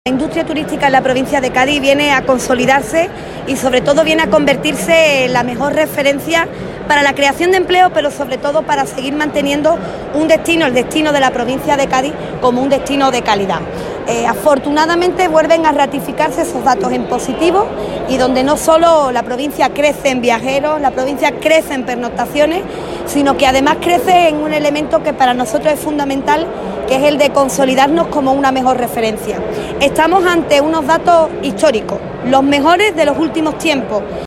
La industria turística en la provincia de Cádiz viene a consolidarse y sobre todo viene a convertirse en la mejor referencia para la creación de empleo, pero sobre todo para seguir manteniendo un destino, el destino de la provincia de Cádiz, como un destino de calidad. Afortunadamente vuelven a ratificarse esos datos en positivo y donde no solo la provincia crece en viajeros, la provincia crece en pernoctaciones, sino que además crece en un elemento que para nosotros es fundamental, que es el de consolidarnos como una mejor referencia. Estamos ante unos datos históricos, los mejores de los últimos tiempos.